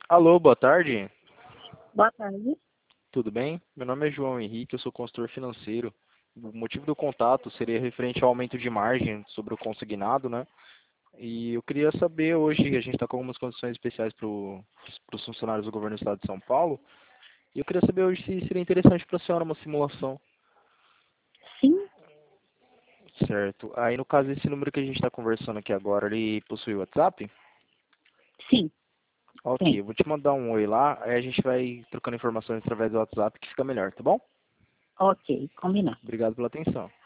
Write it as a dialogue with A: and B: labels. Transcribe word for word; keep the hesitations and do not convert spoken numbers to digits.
A: Alô, boa tarde.
B: Boa tarde.
A: Tudo bem? Meu nome é João Henrique, eu sou consultor financeiro. O motivo do contato seria referente ao aumento de margem sobre o consignado, né? E eu queria saber hoje, a gente está com algumas condições especiais para os funcionários do governo do estado de São Paulo, e eu queria saber hoje se seria interessante para a senhora uma simulação.
B: Sim,
A: Certo. Aí, no caso, esse número que a gente está conversando aqui agora, ele possui WhatsApp?
B: sim,
A: Ok,
B: tem.
A: eu vou te mandar um oi lá, aí a gente vai trocando informações através do WhatsApp que fica melhor, tá bom?
B: Ok, combinado.
A: Obrigado pela atenção.